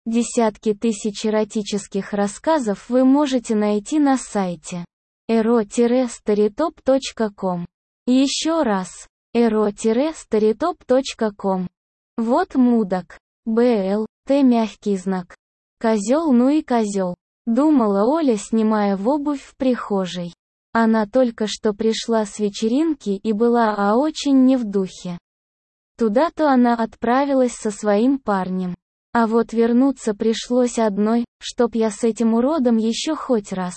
Десятки тысяч эротических рассказов вы можете найти на сайте ero-storytop.com. Еще раз. ero-storytop.com. Вот мудак. БЛ, Т мягкий знак. Козел, ну и козел. Думала Оля, снимая обувь в прихожей. Она только что пришла с вечеринки и была очень не в духе. Туда-то она отправилась со своим парнем. А вот вернуться пришлось одной, чтоб я с этим уродом еще хоть раз.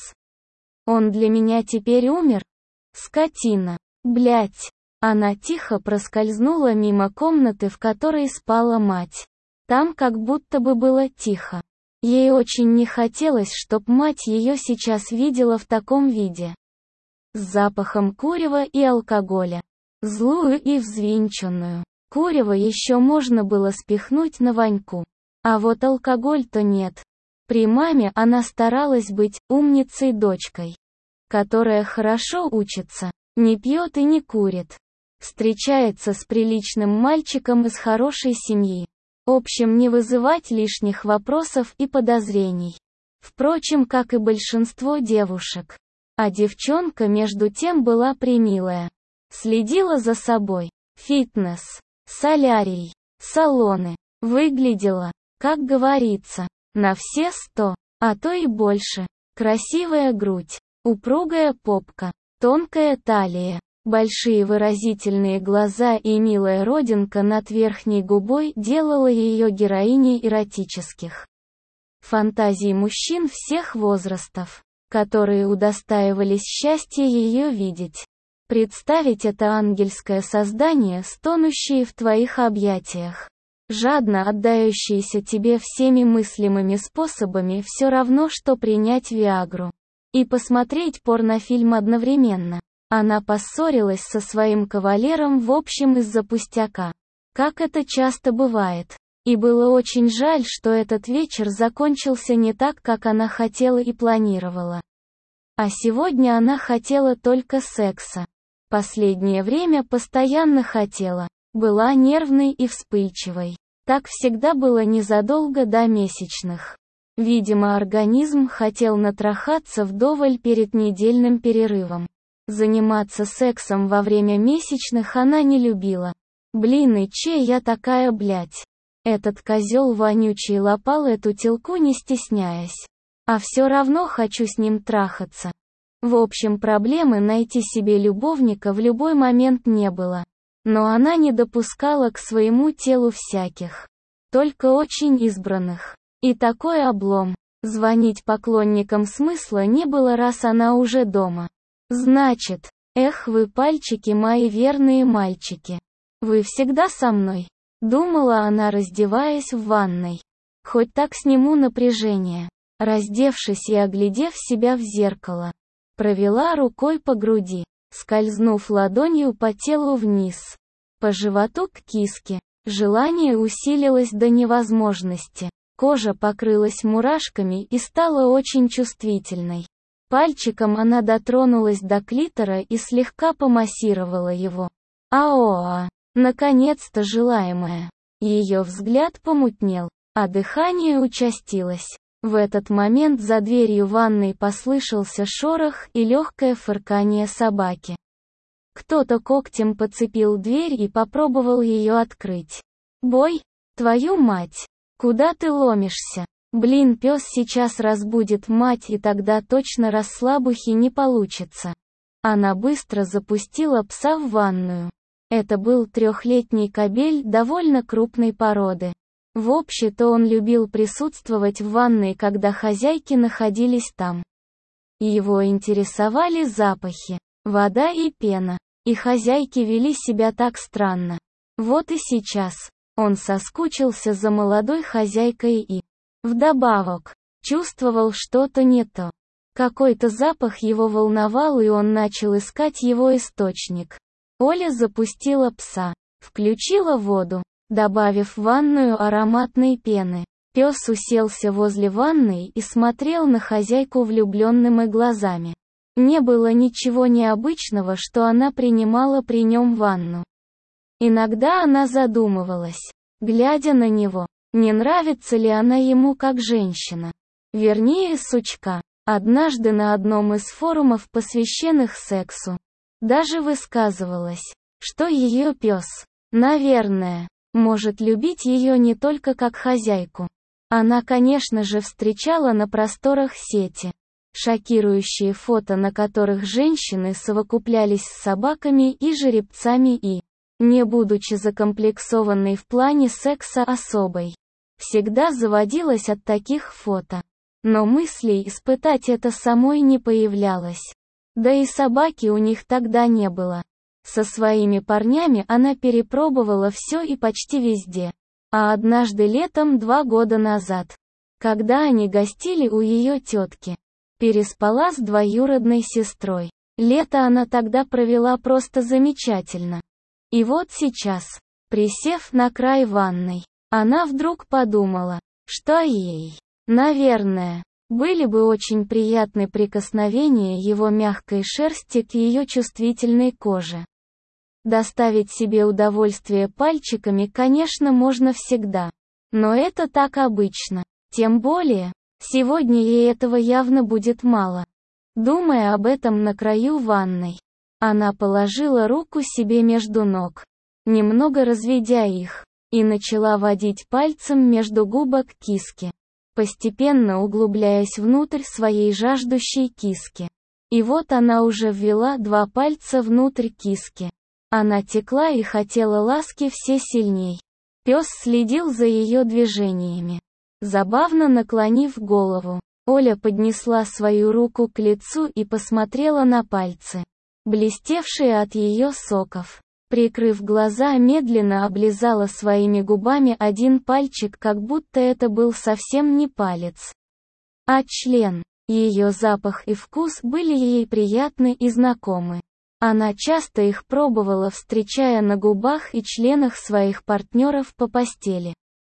Он для меня теперь умер? Скотина. Блять. Она тихо проскользнула мимо комнаты, в которой спала мать. Там как будто бы было тихо. Ей очень не хотелось, чтоб мать ее сейчас видела в таком виде. С запахом курева и алкоголя. Злую и взвинченную. Курево еще можно было спихнуть на Ваньку. А вот алкоголь-то нет. При маме она старалась быть умницей дочкой, которая хорошо учится, не пьет и не курит. Встречается с приличным мальчиком из хорошей семьи. В общем, не вызывать лишних вопросов и подозрений. Впрочем, как и большинство девушек. А девчонка между тем была премилая. Следила за собой. Фитнес, солярий, салоны. Выглядела, как говорится, на все 100, а то и больше. Красивая грудь, упругая попка, тонкая талия, большие выразительные глаза и милая родинка над верхней губой делала ее героиней эротических фантазий мужчин всех возрастов, которые удостаивались счастья ее видеть. Представить это ангельское создание, стонущее в твоих объятиях, жадно отдающееся тебе всеми мыслимыми способами, все равно, что принять Виагру и посмотреть порнофильм одновременно. Она поссорилась со своим кавалером в общем из-за пустяка, как это часто бывает. И было очень жаль, что этот вечер закончился не так, как она хотела и планировала. А сегодня она хотела только секса. Последнее время постоянно хотела. Была нервной и вспыльчивой. Так всегда было незадолго до месячных. Видимо, организм хотел натрахаться вдоволь перед недельным перерывом. Заниматься сексом во время месячных она не любила. Блин, и че я такая, блять? Этот козел вонючий лапал эту телку, не стесняясь. А все равно хочу с ним трахаться. В общем, проблемы найти себе любовника в любой момент не было. Но она не допускала к своему телу всяких. Только очень избранных. И такой облом. Звонить поклонникам смысла не было, раз она уже дома. Значит, эх вы, пальчики мои, верные мальчики. Вы всегда со мной. Думала она, раздеваясь в ванной. Хоть так сниму напряжение. Раздевшись и оглядев себя в зеркало, провела рукой по груди, скользнув ладонью по телу вниз, по животу к киске. Желание усилилось до невозможности. Кожа покрылась мурашками и стала очень чувствительной. Пальчиком она дотронулась до клитора и слегка помассировала его. Аоа! Наконец-то желаемое. Ее взгляд помутнел, а дыхание участилось. В этот момент за дверью ванной послышался шорох и легкое фырканье собаки. Кто-то когтем подцепил дверь и попробовал ее открыть. «Бой? Твою мать! Куда ты ломишься? Блин, пес сейчас разбудит мать, и тогда точно расслабухи не получится». Она быстро запустила пса в ванную. Это был 3-летний кобель довольно крупной породы. Вообще-то он любил присутствовать в ванной, когда хозяйки находились там. Его интересовали запахи, вода и пена. И хозяйки вели себя так странно. Вот и сейчас. Он соскучился за молодой хозяйкой и, вдобавок, чувствовал что-то не то. Какой-то запах его волновал, и он начал искать его источник. Оля запустила пса, включила воду, добавив в ванную ароматной пены. Пес уселся возле ванной и смотрел на хозяйку влюбленными глазами. Не было ничего необычного, что она принимала при нем ванну. Иногда она задумывалась, глядя на него, Не нравится ли она ему как женщина? Вернее, сучка. Однажды на одном из форумов, посвященных сексу, даже высказывалась, что ее пес, наверное, может любить ее не только как хозяйку. Она, конечно же, встречала на просторах сети шокирующие фото, на которых женщины совокуплялись с собаками и жеребцами и, не будучи закомплексованной в плане секса особой, всегда заводилась от таких фото. Но мыслей испытать это самой не появлялось. Да и собаки у них тогда не было. Со своими парнями она перепробовала все и почти везде. А однажды летом 2 года назад, когда они гостили у ее тетки, переспала с двоюродной сестрой. Лето она тогда провела просто замечательно. И вот сейчас, присев на край ванной, она вдруг подумала, что ей, наверное, были бы очень приятны прикосновения его мягкой шерсти к ее чувствительной коже. Доставить себе удовольствие пальчиками, конечно, можно всегда. Но это так обычно. Тем более, сегодня ей этого явно будет мало. Думая об этом на краю ванной, она положила руку себе между ног, немного разведя их, и начала водить пальцем между губок киски, постепенно углубляясь внутрь своей жаждущей киски. И вот она уже ввела 2 пальца внутрь киски. Она текла и хотела ласки все сильней. Пес следил за ее движениями, забавно наклонив голову. Оля поднесла свою руку к лицу и посмотрела на пальцы, блестевшие от ее соков. Прикрыв глаза, медленно облизала своими губами один пальчик, как будто это был совсем не палец, а член. Ее запах и вкус были ей приятны и знакомы. Она часто их пробовала, встречая на губах и членах своих партнеров по постели.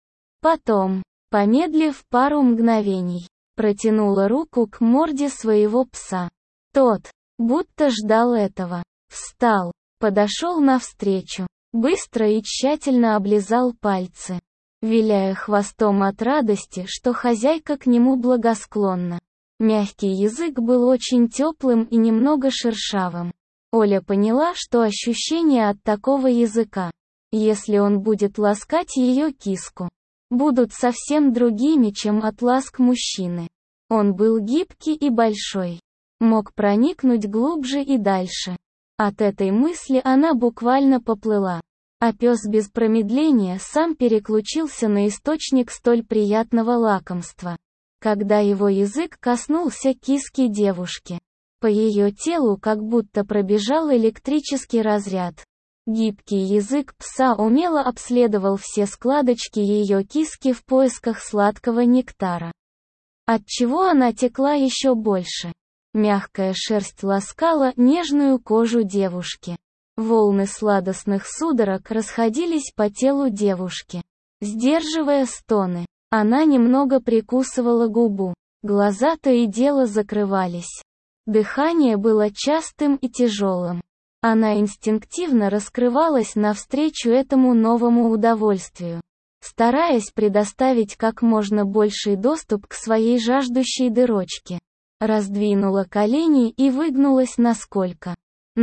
Потом, помедлив пару мгновений, протянула руку к морде своего пса. Тот, будто ждал этого, встал, подошел навстречу, быстро и тщательно облизал пальцы, виляя хвостом от радости, что хозяйка к нему благосклонна. Мягкий язык был очень теплым и немного шершавым. Оля поняла, что ощущения от такого языка, если он будет ласкать ее киску, будут совсем другими, чем от ласк мужчины. Он был гибкий и большой, мог проникнуть глубже и дальше. От этой мысли она буквально поплыла, а пес без промедления сам переключился на источник столь приятного лакомства. Когда его язык коснулся киски девушки, по ее телу как будто пробежал электрический разряд. Гибкий язык пса умело обследовал все складочки ее киски в поисках сладкого нектара, отчего она текла еще больше. Мягкая шерсть ласкала нежную кожу девушки. Волны сладостных судорог расходились по телу девушки. Сдерживая стоны, она немного прикусывала губу. Глаза то и дело закрывались. Дыхание было частым и тяжелым. Она инстинктивно раскрывалась навстречу этому новому удовольствию, стараясь предоставить как можно больший доступ к своей жаждущей дырочке. Раздвинула колени и выгнулась насколько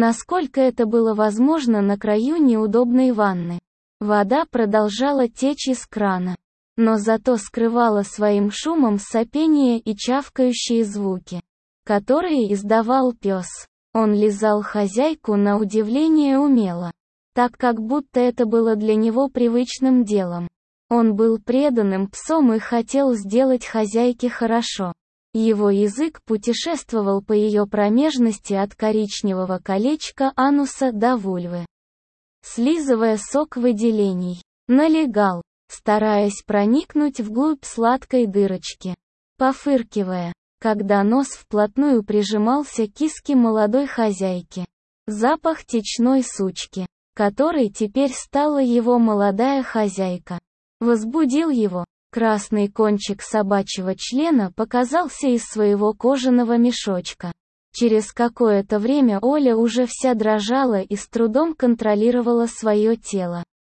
это было возможно на краю неудобной ванны. Вода продолжала течь из крана, но зато скрывала своим шумом сопение и чавкающие звуки, которые издавал пес. Он лизал хозяйку на удивление умело, так как будто это было для него привычным делом. Он был преданным псом и хотел сделать хозяйке хорошо. Его язык путешествовал по ее промежности от коричневого колечка ануса до вульвы, слизывая сок выделений. Налегал, стараясь проникнуть вглубь сладкой дырочки. Пофыркивая, когда нос вплотную прижимался к киске молодой хозяйки. Запах течной сучки, которой теперь стала его молодая хозяйка, возбудил его. Красный кончик собачьего члена показался из своего кожаного мешочка. Через какое-то время Оля уже вся дрожала и с трудом контролировала свое тело.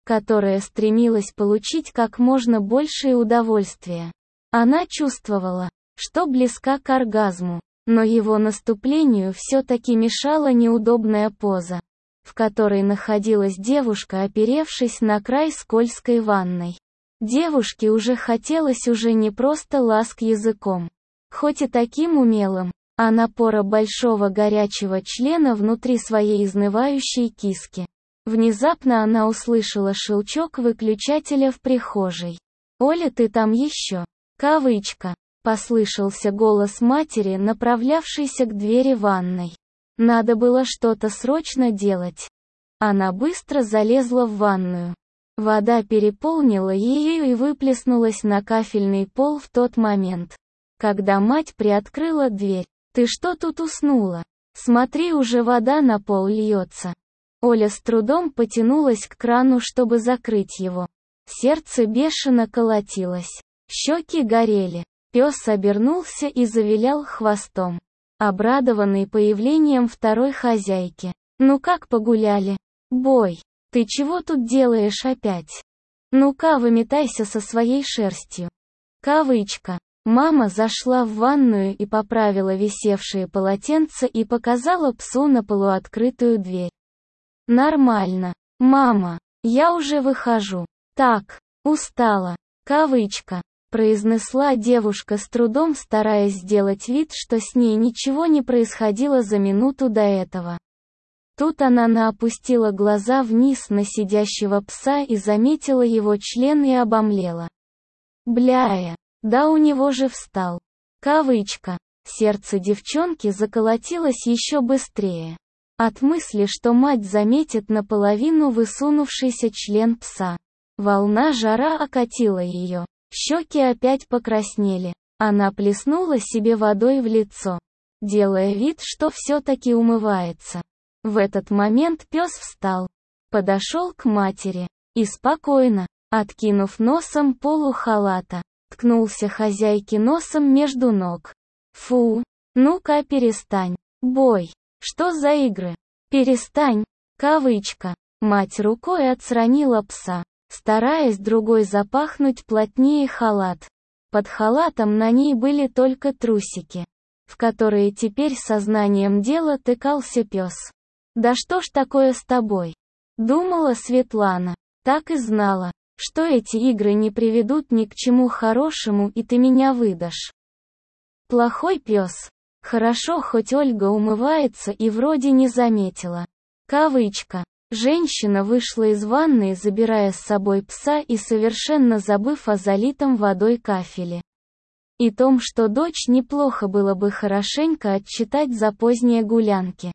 которая стремилась получить как можно большее удовольствие. Она чувствовала, что близка к оргазму, но его наступлению все-таки мешала неудобная поза, в которой находилась девушка, оперевшись на край скользкой ванной. Девушке уже хотелось уже не просто ласк языком, хоть и таким умелым, а напора большого горячего члена внутри своей изнывающей киски. Внезапно она услышала щелчок выключателя в прихожей. «Оля, ты там еще?» Кавычка. Послышался голос матери, направлявшейся к двери ванной. Надо было что-то срочно делать. Она быстро залезла в ванную. Вода переполнила ее и выплеснулась на кафельный пол в тот момент, когда мать приоткрыла дверь. «Ты что тут уснула? Смотри, уже вода на пол льется». Оля с трудом потянулась к крану, чтобы закрыть его. Сердце бешено колотилось. Щеки горели. Пес обернулся и завилял хвостом, обрадованный появлением второй хозяйки. «Ну как погуляли? Бой, ты чего тут делаешь опять? Ну-ка выметайся со своей шерстью». Кавычка. Мама зашла в ванную и поправила висевшие полотенца и показала псу на полуоткрытую дверь. «Нормально, мама, я уже выхожу. Так, устала». Кавычка. Произнесла девушка с трудом, стараясь сделать вид, что с ней ничего не происходило за минуту до этого. Тут она опустила глаза вниз на сидящего пса и заметила его член и обомлела. «Бляя, да у него же встал». Кавычка. Сердце девчонки заколотилось еще быстрее. От мысли, что мать заметит наполовину высунувшийся член пса. Волна жара окатила ее. Щеки опять покраснели. Она плеснула себе водой в лицо, делая вид, что все-таки умывается. В этот момент пес встал, подошел к матери и спокойно, откинув носом полу халата, ткнулся хозяйке носом между ног. «Фу, ну-ка перестань. Бой, что за игры? Перестань». Кавычка. Мать рукой отстранила пса, стараясь другой запахнуть плотнее халат. Под халатом на ней были только трусики, в которые теперь сознанием дела тыкался пес. «Да что ж такое с тобой?» — думала Светлана. «Так и знала, что эти игры не приведут ни к чему хорошему, и ты меня выдашь. Плохой пес. Хорошо, хоть Ольга умывается и вроде не заметила». Кавычка. Женщина вышла из ванной, забирая с собой пса и совершенно забыв о залитом водой кафеле. И том, что дочь неплохо было бы хорошенько отчитать за поздние гулянки.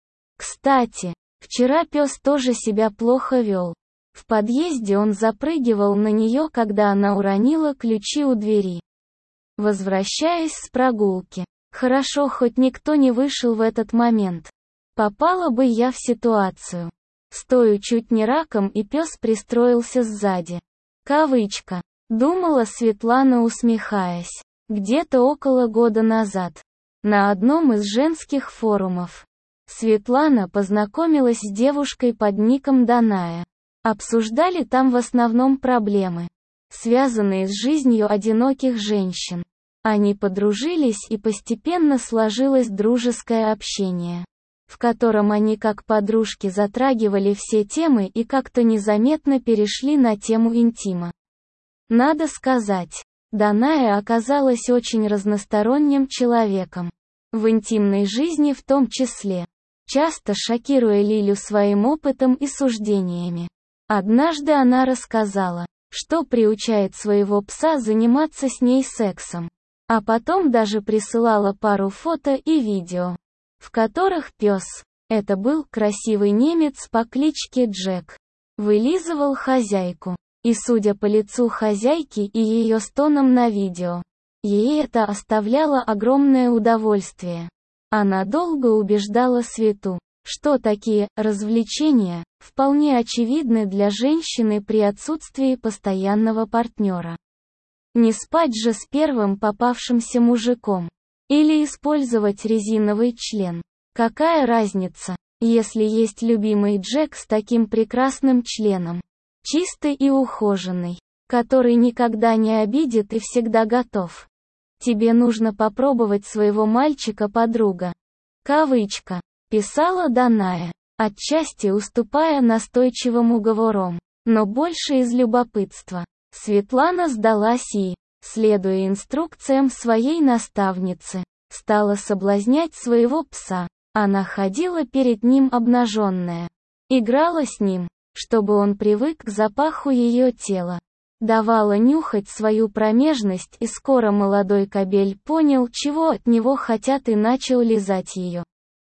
Кстати, вчера пес тоже себя плохо вел. В подъезде он запрыгивал на нее, когда она уронила ключи у двери, возвращаясь с прогулки. Хорошо, хоть никто не вышел в этот момент. Попала бы я в ситуацию. Стою чуть не раком, и пес пристроился сзади. Кавычка. Думала Светлана, усмехаясь. Где-то около года назад. На одном из женских форумов. Светлана познакомилась с девушкой под ником Даная. Обсуждали там в основном проблемы, связанные с жизнью одиноких женщин. Они подружились, и постепенно сложилось дружеское общение, в котором они как подружки затрагивали все темы и как-то незаметно перешли на тему интима. Надо сказать, Даная оказалась очень разносторонним человеком, в интимной жизни в том числе, часто шокируя Лилю своим опытом и суждениями. Однажды она рассказала, что приучает своего пса заниматься с ней сексом, а потом даже присылала пару фото и видео, в которых пес, это был красивый немец по кличке Джек, вылизывал хозяйку. И судя по лицу хозяйки и ее стонам на видео, ей это оставляло огромное удовольствие. Она долго убеждала Свету, что такие развлечения вполне очевидны для женщины при отсутствии постоянного партнера. Не спать же с первым попавшимся мужиком. Или использовать резиновый член. Какая разница, если есть любимый Джек с таким прекрасным членом? чистый и ухоженный, который никогда не обидит и всегда готов. Тебе нужно попробовать своего мальчика-подруга. Кавычка. Писала Даная, отчасти уступая настойчивым уговорам, но больше из любопытства. Светлана сдалась и, следуя инструкциям своей наставницы, стала соблазнять своего пса. Она ходила перед ним обнаженная. Играла с ним, чтобы он привык к запаху ее тела. Давала нюхать свою промежность, и скоро молодой кобель понял, чего от него хотят, и начал лизать ее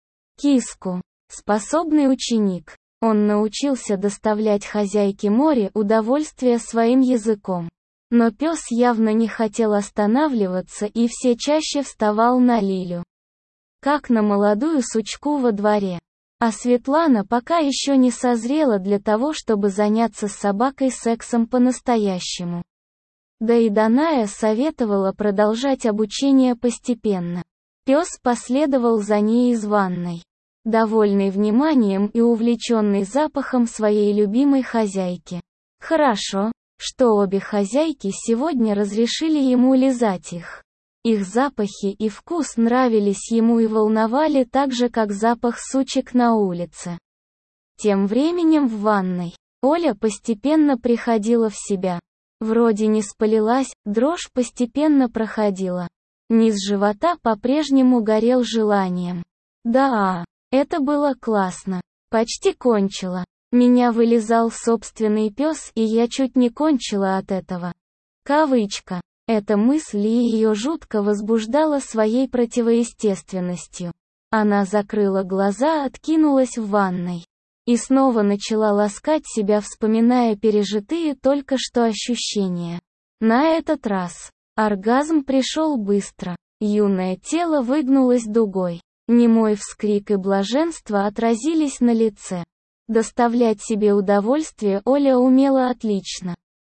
киску. Способный ученик, он научился доставлять хозяйке Море удовольствие своим языком. Но пес явно не хотел останавливаться и все чаще вставал на Лилю, как на молодую сучку во дворе. А Светлана пока еще не созрела для того, чтобы заняться с собакой сексом по-настоящему. Да и Даная советовала продолжать обучение постепенно. Пес последовал за ней из ванной, довольный вниманием и увлеченный запахом своей любимой хозяйки. Хорошо, что обе хозяйки сегодня разрешили ему лизать их. Их запахи и вкус нравились ему и волновали так же, как запах сучек на улице. Тем временем в ванной Оля постепенно приходила в себя. Вроде не спалилась, дрожь постепенно проходила. Низ живота по-прежнему горел желанием. Да, это было классно. Почти кончила. Меня вылизал собственный пес, и я чуть не кончила от этого. Кавычка. Эта мысль ее жутко возбуждала своей противоестественностью. Она закрыла глаза, откинулась в ванной. И снова начала ласкать себя, вспоминая пережитые только что ощущения. На этот раз оргазм пришел быстро. Юное тело выгнулось дугой. Немой вскрик и блаженство отразились на лице. Доставлять себе удовольствие Оля умела отлично.